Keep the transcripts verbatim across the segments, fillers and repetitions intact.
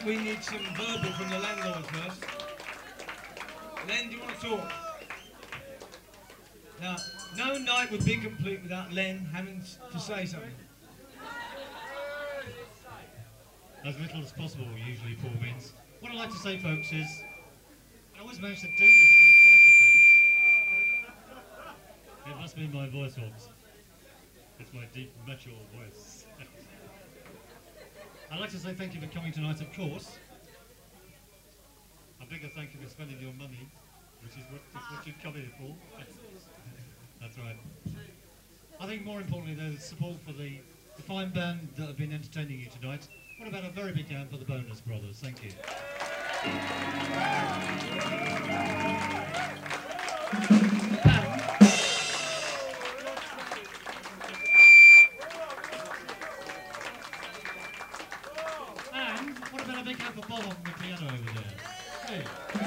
think we need some verbal from the landlord first. Len, do you want to talk? Now, no night would be complete without Len having to say something. As little as possible, usually, Paul Vince. What I'd like to say, folks, is I always manage to do this with a microphone. It must be my voice, folks. It's my deep, mature voice. I'd like to say thank you for coming tonight, of course. A bigger thank you for spending your money, which is what, is what you've come here for. That's right. I think more importantly, there's support for the, the fine band that have been entertaining you tonight. What about a very big hand for the Bonus Brothers? Thank you. And what about a big hand for Bob on the piano over there? Hey.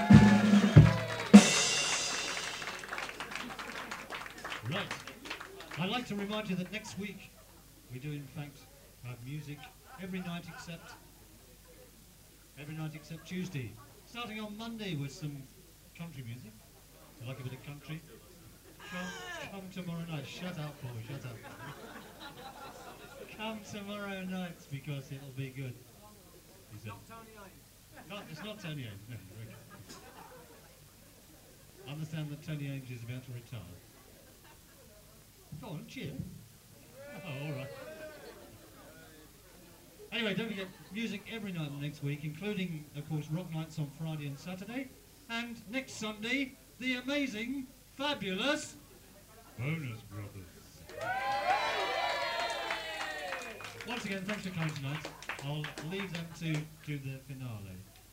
Right. I'd like to remind you that next week we do in fact have music every night except every night except Tuesday. Starting on Monday with some country music. I like a bit of country. Come, come tomorrow night. Shut up, Paul. Shut up. Come tomorrow night because it'll be good. He said. Not Tony Ainge. No, it's not Tony Ainge. No, okay. I understand that Tony Ainge is about to retire. Go on, cheer. Oh, all right. Anyway, don't forget, music every night next week, including, of course, rock nights on Friday and Saturday. And next Sunday, the amazing, fabulous Bonus Brothers. Once again, thanks for coming tonight. I'll leave them to do the finale.